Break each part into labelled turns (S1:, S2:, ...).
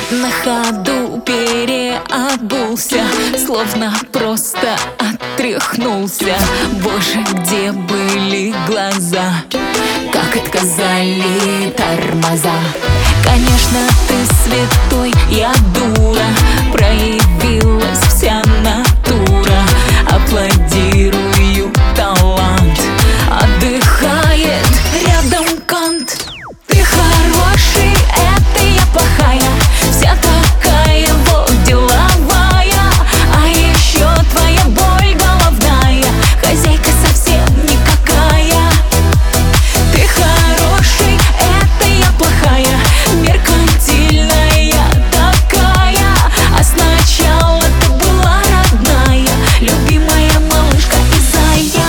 S1: На ходу переобулся, словно просто отряхнулся. Боже, где были глаза, как отказали тормоза. Конечно, ты святой, я дура, проявилась вся натура. Аплодирую, талант отдыхает рядом кант. Ты хороший, это я плохая, вся такая вот деловая. А еще твоя боль головная, хозяйка совсем никакая. Ты хороший, это я плохая, меркантильная такая. А сначала ты была родная, любимая малышка и зая.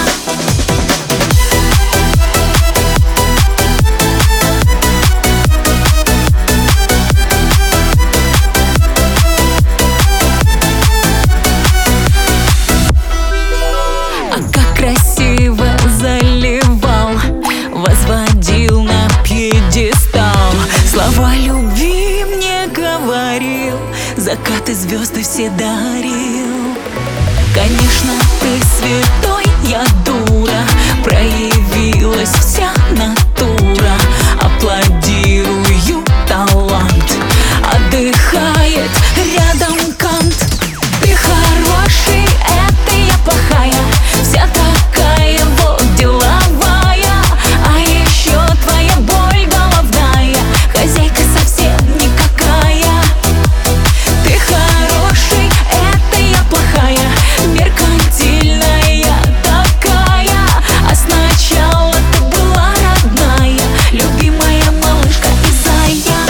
S1: Красиво заливал, возводил на пьедестал. Слова любви мне говорил, закаты звезды все дарил. Конечно, ты святой, я дура, проявилась вся натура. Аплодирую, талант отдыхает рядом кант. Ты хороший, это я плохая, вся такая вот деловая. А еще твоя боль головная, хозяйка совсем никакая. Ты хороший, это я плохая, меркантильная такая. А сначала ты была родная, любимая малышка и зая.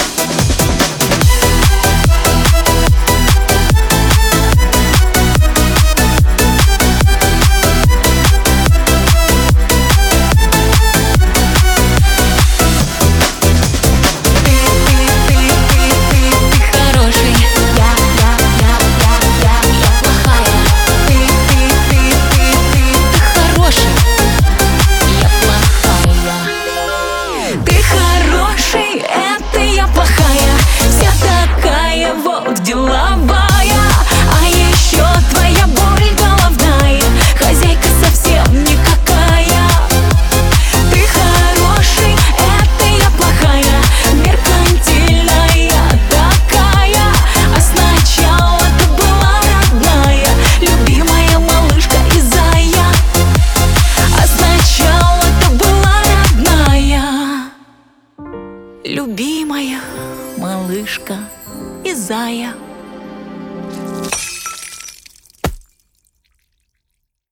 S1: Деловая, а еще твоя боль головная, хозяйка совсем никакая. Ты хороший, это я плохая, меркантильная такая. А сначала ты была родная, любимая малышка и зая. А сначала ты была родная, любимая малышка и зая.